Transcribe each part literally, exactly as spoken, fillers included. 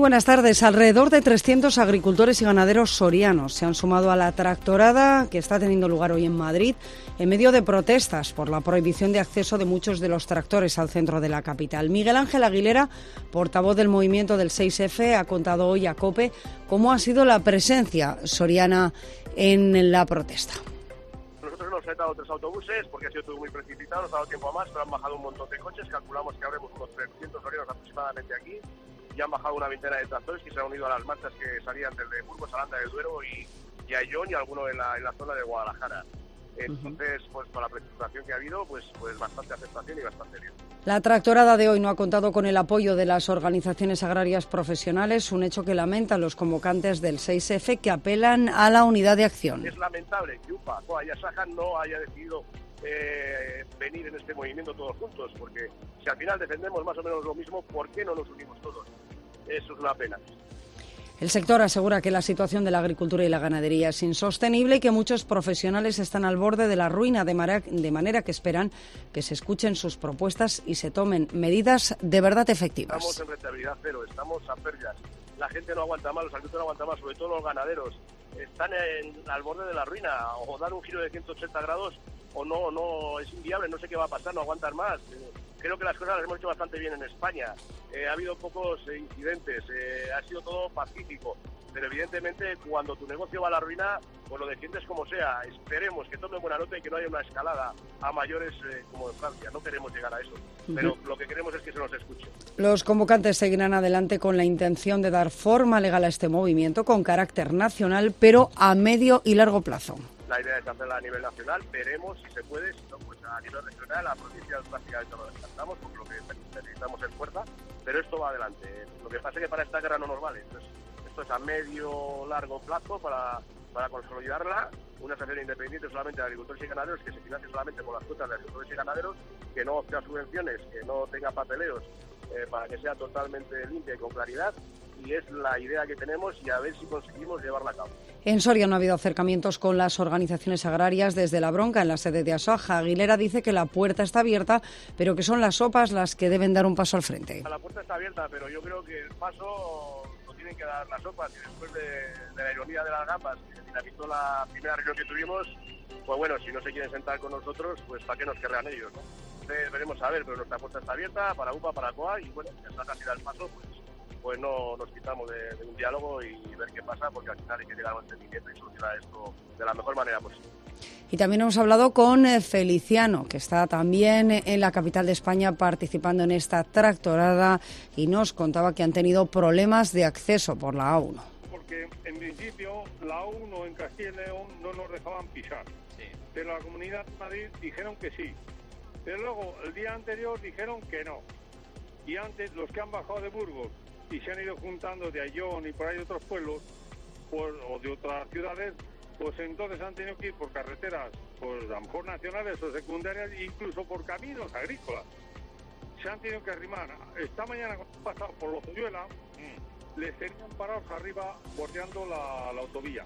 buenas tardes. Alrededor de trescientos agricultores y ganaderos sorianos se han sumado a la tractorada que está teniendo lugar hoy en Madrid en medio de protestas por la prohibición de acceso de muchos de los tractores al centro de la capital. Miguel Ángel Aguilera, portavoz del movimiento del seis efe, ha contado hoy a COPE cómo ha sido la presencia soriana en la protesta. Nosotros hemos sentado tres autobuses porque ha sido todo muy precipitado, nos ha dado tiempo a más, pero han bajado un montón de coches, calculamos que habremos unos trescientos sorianos aproximadamente aquí, y han bajado una veintena de tractores que se han unido a las marchas que salían desde Burgos, Aranda del Duero y, y Ayllón y alguno en la, en la zona de Guadalajara. Entonces, pues con la precipitación que ha habido, pues, pues bastante aceptación y bastante bien. La tractorada de hoy no ha contado con el apoyo de las organizaciones agrarias profesionales, un hecho que lamentan los convocantes del seis efe, que apelan a la unidad de acción. Es lamentable que UPA, COA y ASAJA no haya decidido eh, venir en este movimiento todos juntos, porque si al final defendemos más o menos lo mismo, ¿por qué no nos unimos todos? Eso es una pena. El sector asegura que la situación de la agricultura y la ganadería es insostenible y que muchos profesionales están al borde de la ruina, de manera, de manera que esperan que se escuchen sus propuestas y se tomen medidas de verdad efectivas. Estamos en rentabilidad cero, estamos a pérdidas. La gente no aguanta más, los agricultores no aguantan más, sobre todo los ganaderos. Están en, al borde de la ruina, o dar un giro de ciento ochenta grados o no, no es inviable, no sé qué va a pasar, no aguantan más. Creo que las cosas las hemos hecho bastante bien en España. Eh, ha habido pocos eh, incidentes, eh, ha sido todo pacífico. Pero evidentemente cuando tu negocio va a la ruina, pues lo defiendes como sea. Esperemos que tomen buena nota y que no haya una escalada a mayores eh, como en Francia. No queremos llegar a eso, pero lo que queremos es que se nos escuche. Los convocantes seguirán adelante con la intención de dar forma legal a este movimiento con carácter nacional, pero a medio y largo plazo. La idea es hacerla a nivel nacional, veremos si se puede, si no, pues a nivel regional, la provincia prácticamente lo descartamos, por lo que necesitamos en fuerza, pero esto va adelante. Lo que pasa es que para esta guerra no nos vale, entonces esto es a medio largo plazo para, para consolidarla, una asociación independiente solamente de agricultores y ganaderos que se financie solamente con las cuotas de agricultores y ganaderos, que no obtenga subvenciones, que no tenga papeleos, eh, para que sea totalmente limpia y con claridad. Y es la idea que tenemos y a ver si conseguimos llevarla a cabo. En Soria no ha habido acercamientos con las organizaciones agrarias desde la bronca en la sede de ASAJA. Aguilera dice que la puerta está abierta, pero que son las OPAs las que deben dar un paso al frente. La puerta está abierta, pero yo creo que el paso lo tienen que dar las OPAs, y después de, de la ironía de las gambas, que se finalizó la primera reunión que tuvimos, pues bueno, si no se quieren sentar con nosotros, pues ¿para qué nos querrán ellos, no? Entonces veremos a ver, pero nuestra puerta está abierta para UPA, para COA, y bueno, si ASAJA si da el paso, pues... pues no nos quitamos de, de un diálogo y ver qué pasa, porque al final hay que llegar a un entendimiento y solucionar esto de la mejor manera posible. Y también hemos hablado con Feliciano, que está también en la capital de España participando en esta tractorada, y nos contaba que han tenido problemas de acceso por la A uno. Porque en principio la A uno en Castilla y León no nos dejaban pisar, sí. Pero la Comunidad de Madrid dijeron que sí, pero luego el día anterior dijeron que no, y antes los que han bajado de Burgos y se han ido juntando de Ayllón y por ahí de otros pueblos, pues, o de otras ciudades, pues entonces han tenido que ir por carreteras, pues a lo mejor nacionales o secundarias, incluso por caminos agrícolas. Se han tenido que arrimar. Esta mañana, cuando han pasado por Lozoyuela, mm. les tenían parados arriba bordeando la, la autovía.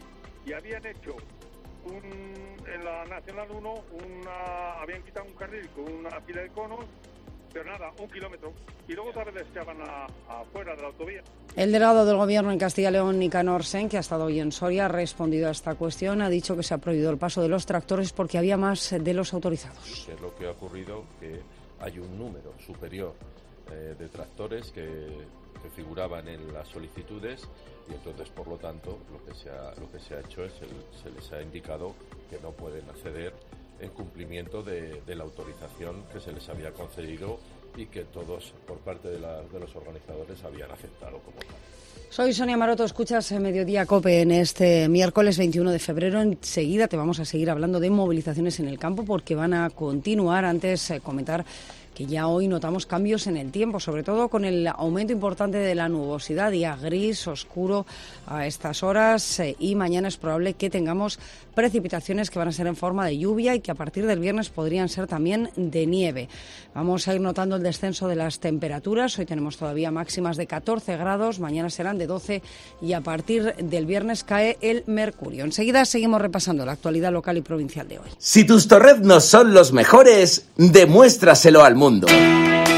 Y habían hecho un, en la Nacional uno, una, habían quitado un carril con una fila de conos, pero nada, un kilómetro, y luego otra vez les echaban afuera de la autovía. El delegado del Gobierno en Castilla y León, Nicanor Sen, que ha estado hoy en Soria, ha respondido a esta cuestión, ha dicho que se ha prohibido el paso de los tractores porque había más de los autorizados. ¿Qué es lo que ha ocurrido? Que hay un número superior eh, de tractores que, que figuraban en las solicitudes, y entonces, por lo tanto, lo que se ha, lo que se ha hecho es el, se les ha indicado que no pueden acceder en cumplimiento de, de la autorización que se les había concedido y que todos, por parte de, la, de los organizadores, habían aceptado como tal. Soy Sonia Maroto, escuchas Mediodía COPE en este miércoles veintiuno de febrero. Enseguida te vamos a seguir hablando de movilizaciones en el campo porque van a continuar. Antes, eh, comentar que ya hoy notamos cambios en el tiempo, sobre todo con el aumento importante de la nubosidad, día gris, oscuro a estas horas, eh, y mañana es probable que tengamos precipitaciones que van a ser en forma de lluvia y que a partir del viernes podrían ser también de nieve. Vamos a ir notando el descenso de las temperaturas. Hoy tenemos todavía máximas de catorce grados, mañana serán de doce y a partir del viernes cae el mercurio. Enseguida seguimos repasando la actualidad local y provincial de hoy. Si tus torreznos son los mejores, demuéstraselo al mundo.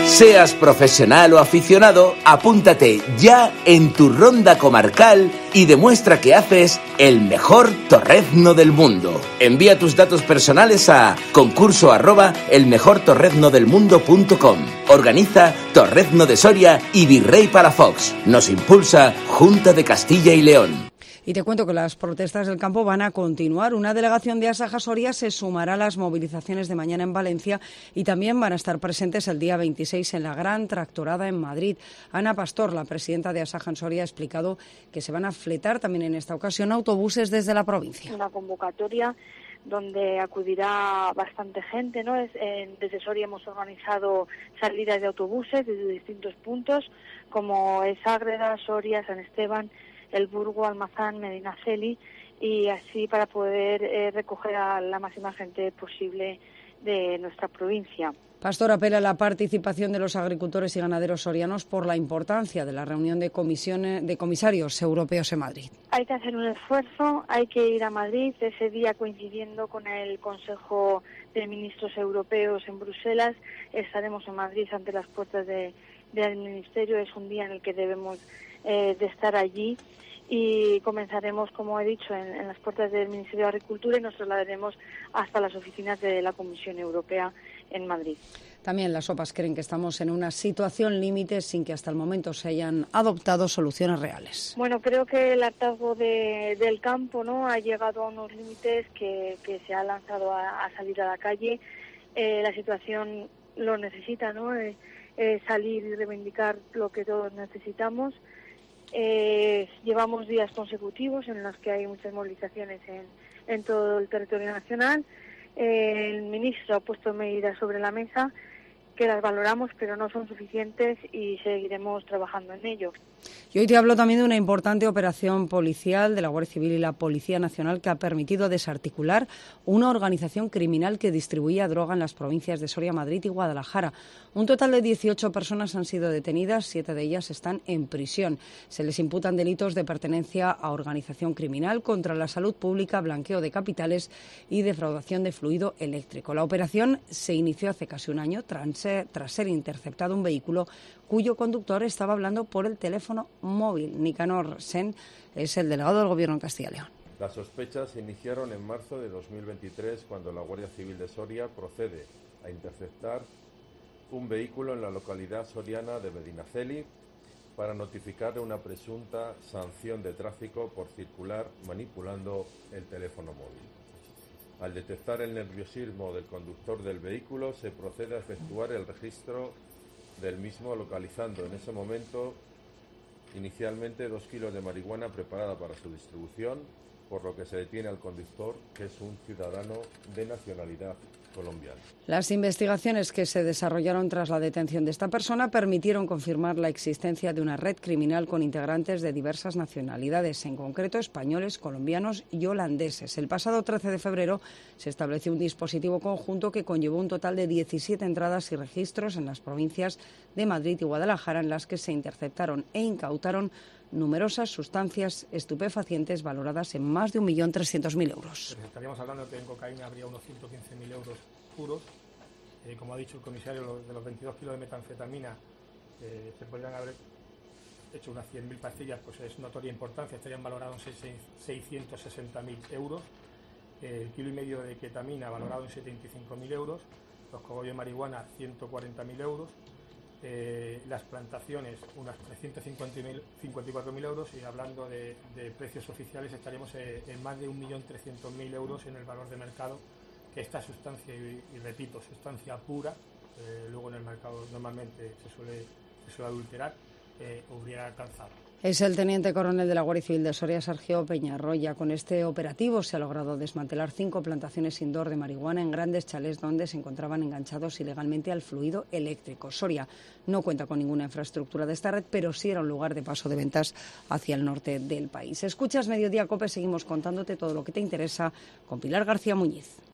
Seas profesional o aficionado, apúntate ya en tu ronda comarcal y demuestra que haces el mejor torrezno del mundo. Envía tus datos personales a concurso arroba elmejortorreznodelmundo.com. Organiza Torrezno de Soria y Virrey Palafox. Nos impulsa Junta de Castilla y León. Y te cuento que las protestas del campo van a continuar. Una delegación de Asaja Soria se sumará a las movilizaciones de mañana en Valencia y también van a estar presentes el día veintiséis en la Gran Tractorada en Madrid. Ana Pastor, la presidenta de Asaja Soria, ha explicado que se van a fletar también en esta ocasión autobuses desde la provincia. Una convocatoria donde acudirá bastante gente, ¿no? Es, eh, desde Soria hemos organizado salidas de autobuses desde distintos puntos, como es Ágreda, Soria, San Esteban, El Burgo, Almazán, Medinaceli, y así para poder eh, recoger a la máxima gente posible de nuestra provincia. Pastor apela a la participación de los agricultores y ganaderos sorianos por la importancia de la reunión de comisiones de comisarios europeos en Madrid. Hay que hacer un esfuerzo, hay que ir a Madrid, ese día coincidiendo con el Consejo de Ministros Europeos en Bruselas, estaremos en Madrid ante las puertas de, del Ministerio, es un día en el que debemos eh, de estar allí. Y comenzaremos, como he dicho, en, en las puertas del Ministerio de Agricultura y nos trasladaremos hasta las oficinas de la Comisión Europea en Madrid. También las O P As creen que estamos en una situación límite sin que hasta el momento se hayan adoptado soluciones reales. Bueno, creo que el hartazgo de, del campo, ¿no?, ha llegado a unos límites que, que se ha lanzado a, a salir a la calle. Eh, la situación lo necesita, ¿no?, eh, eh, salir y reivindicar lo que todos necesitamos. Eh, llevamos días consecutivos en los que hay muchas movilizaciones en, en todo el territorio nacional. Eh, el ministro ha puesto medidas sobre la mesa que las valoramos, pero no son suficientes y seguiremos trabajando en ello. Y hoy te hablo también de una importante operación policial de la Guardia Civil y la Policía Nacional que ha permitido desarticular una organización criminal que distribuía droga en las provincias de Soria, Madrid y Guadalajara. Un total de dieciocho personas han sido detenidas, siete de ellas están en prisión. Se les imputan delitos de pertenencia a organización criminal, contra la salud pública, blanqueo de capitales y defraudación de fluido eléctrico. La operación se inició hace casi un año tras ser, tras ser interceptado un vehículo cuyo conductor estaba hablando por el teléfono móvil. Nicanor Sen es el delegado del Gobierno en Castilla y León. Las sospechas se iniciaron en marzo de dos mil veintitrés cuando la Guardia Civil de Soria procede a interceptar un vehículo en la localidad soriana de Medinaceli para notificar una presunta sanción de tráfico por circular manipulando el teléfono móvil. Al detectar el nerviosismo del conductor del vehículo, se procede a efectuar el registro del mismo, localizando en ese momento inicialmente dos kilos de marihuana preparada para su distribución, por lo que se detiene al conductor, que es un ciudadano de nacionalidad colombiana. Las investigaciones que se desarrollaron tras la detención de esta persona permitieron confirmar la existencia de una red criminal con integrantes de diversas nacionalidades, en concreto españoles, colombianos y holandeses. El pasado trece de febrero se estableció un dispositivo conjunto que conllevó un total de diecisiete entradas y registros en las provincias de Madrid y Guadalajara, en las que se interceptaron e incautaron numerosas sustancias estupefacientes valoradas en más de un millón trescientos mil euros. Pues estaríamos hablando que en cocaína habría unos ciento quince mil euros puros. Eh, como ha dicho el comisario, los, de los veintidós kilos de metanfetamina eh, se podrían haber hecho unas cien mil pastillas, pues es notoria importancia, estarían valorados en seiscientos sesenta mil euros. Eh, el kilo y medio de ketamina valorado en setenta y cinco mil euros. Los cogollos de marihuana, ciento cuarenta mil euros. Eh, las plantaciones unas trescientos cincuenta y cuatro mil euros, y hablando de, de precios oficiales estaríamos eh, en más de un millón trescientos mil euros en el valor de mercado que esta sustancia, y, y repito, sustancia pura, eh, luego en el mercado normalmente se suele, se suele adulterar, eh, hubiera alcanzado. Es el teniente coronel de la Guardia Civil de Soria, Sergio Peñarroya. Con este operativo se ha logrado desmantelar cinco plantaciones indoor de marihuana en grandes chalés donde se encontraban enganchados ilegalmente al fluido eléctrico. Soria no cuenta con ninguna infraestructura de esta red, pero sí era un lugar de paso de ventas hacia el norte del país. Escuchas Mediodía COPE, seguimos contándote todo lo que te interesa con Pilar García Muñiz.